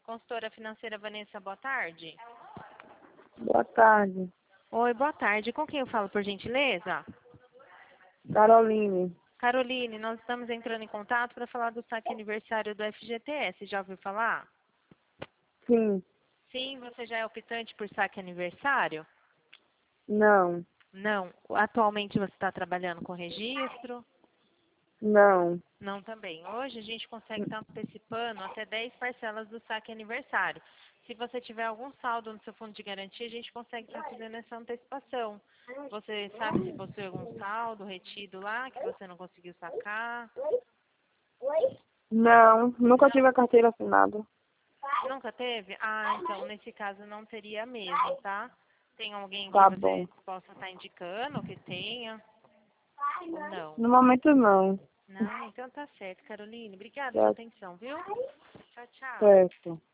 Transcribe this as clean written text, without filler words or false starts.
Consultora financeira Vanessa, boa tarde. Boa tarde. Oi, boa tarde. Com quem eu falo, por gentileza? Caroline. Caroline, nós estamos entrando em contato para falar do saque aniversário do FGTS. Já ouviu falar? Sim. Sim, você já é optante por saque aniversário? Não. Não. Atualmente você está trabalhando com registro? Não. Não também. Hoje a gente consegue estar antecipando até 10 parcelas do saque aniversário. Se você tiver algum saldo no seu fundo de garantia, a gente consegue estar fazendo essa antecipação. Você sabe se possui algum saldo retido lá que você não conseguiu sacar? Não. Nunca tive a carteira assinada. Nunca teve? Ah, então nesse caso não teria mesmo, tá? Tem alguém que Tá você bom. possa estar indicando que tenha ou não? No momento não. Não? Então tá certo, Caroline. Obrigada pela Certo. atenção, viu? Tchau, tchau. Certo.